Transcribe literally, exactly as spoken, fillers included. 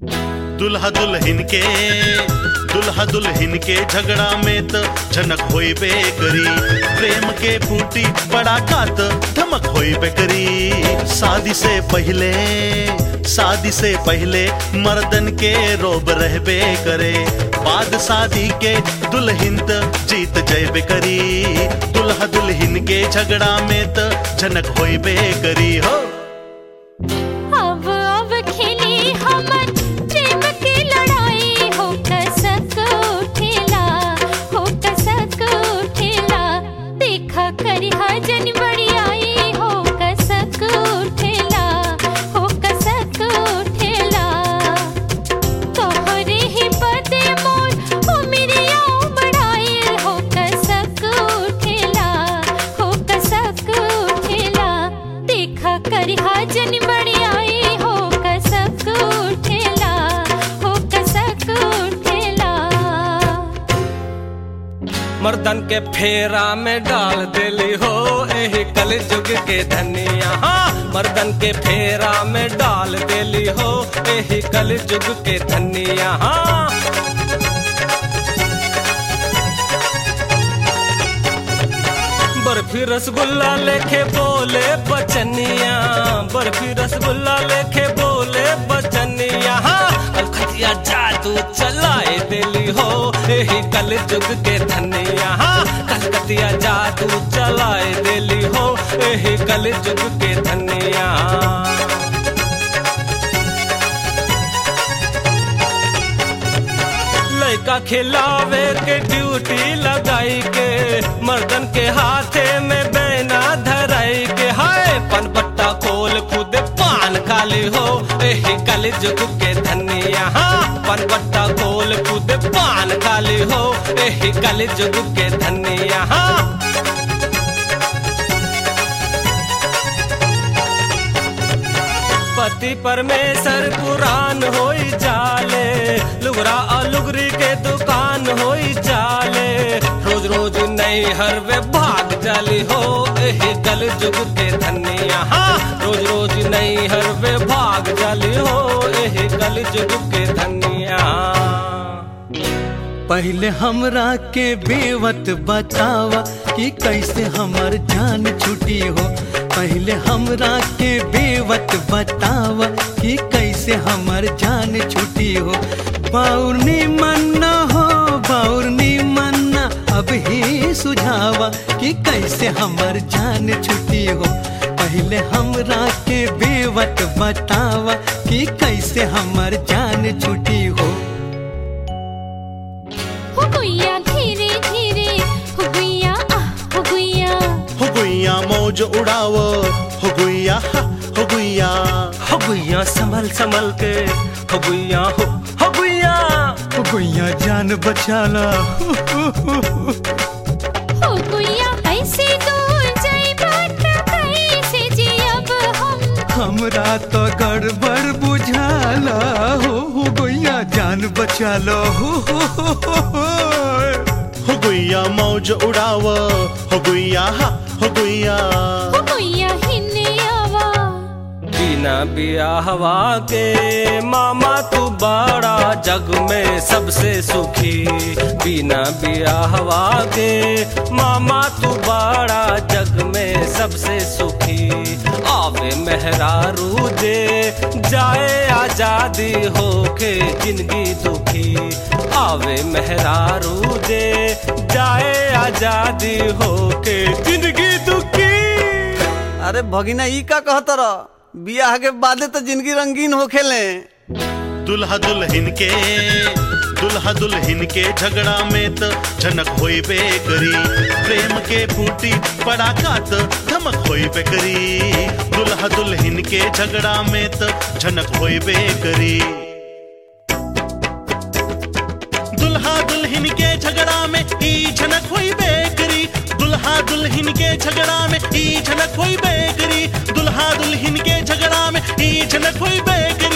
दुल्हा दुल्हन के दुल्हा दुल्हन के झगड़ा में त झनक होइबे करी। प्रेम के फूटी पड़ाका त धमक होइबे करी। शादी से पहले शादी से पहले मर्दन के रोब रहबे करे। बाद शादी के दुल्हन त जीत जैबे करी। दुल्हा दुल्हन के झगड़ा में त झनक होइबे करी हो। अब अब खेली हमर प्रेम की लड़ाई हो कसक उठेला हो कसक उठेला। देखा करी हजन बड़ी आई हो कसक उठेला हो कसक उठेला। तोहरे ही बदे मोर हो मेरी आँव बढ़ाई हो कसक उठेला हो कसक उठेला। देखा करी हजन बड़ी आई हो कसक उठेला हो कसक उठेला। मर्दन के फेरा में डाल देली हो एही कल जुग के धनिया। हाँ, मर्दन के फेरा में डाल देली हो एही कल जुग के धनिया। हाँ, बर्फी रसगुल्ला लेके बोले बचनिया। बर्फी रसगुल्ला लेके बोले बचनिया। हाँ, कलकतिया जादू चलाए देली हो एही कल जुग के धनिया। हाँ, कलकतिया जादू चलाए देली हो एही कल जुग के धनिया। लड़का खिलावे के ड्यूटी लगाई के मर्दन के हाथे में बैना धराई के। हाय, पनपट्टा खोल खुद पान खाली हो एही कल जुग के धनिया। हाँ, पनपट्टा खोल खुद पान खाली हो एही कल जुग के धनिया। हाँ, पति परमेश्वर पुरान होई जाले। लुगरा और लुगरी के दुकान होई जाले। रोज रोज नई हर वे भाग जाली हो एही कल जुग के धनिया। हाँ, रोज रोज नई हर वे भाग जाली हो एही कल जुग के धनिया। पहले हमरा के बेवत बतावा कि कैसे हमर जान छुटी हो। पहले हमरा के बेवत बतावा कि कैसे हमर जान छुटी हो। बाउरनी मन्ना हो बाउरनी मन्ना अब ही सुझावा कि कैसे हमर जान छुटी हो। पहले हमरा के बेवत बतावा कि कैसे हमर जान छुटी हो। हो गुइया धीरे धीरे हो गुइया आह हो गुइया हो गुइया मौज उड़ाव हो गुइया हो गुइया हो गुइया संभल संभल के हो गुइया हो हो गुइया हो गुइया जान बचाला। हो गुइया ऐसे दूर जाइबा त कैसे जियब हम। हमरा तो गड़बड़ बुझाला हो हो गुइया जान बचाला। हो हो हो हो हो गुइया मौज उड़ाव हो गुइया हो गुइया हो गुइया हिन्ने आवा। बिना बियाहवा के मामा तू बड़ा जग में सबसे सुखी। बिना बियाहवा के मामा तू बड़ा जग में सबसे सुखी। आवे मेहरारू दे जाए आजादी होके जिंदगी दुखी। आवे मेहरारू दे जाए आजादी होके जिंदगी दुखी। अरे भगिना ई का कहतर बियाह के बाद तो जिंदगी रंगीन होखेले। दुल्हा दुल्हन के दुल्हा दुल्हन के झगड़ा में त झनक होइबे करी। प्रेम के फूटी पड़ाका त धमक होइबे करी। दुल्हा दुल्हन के झगड़ा में त झनक होइबे करी। दुल्हा दुल्हन के झगड़ा में ई झनक होइबे करी। दुल्हा दुल्हन के झगड़ा में ई झनक होइबे करी। दुल्हा दुल्हन के झगड़ा में ई झनक होइबे करी।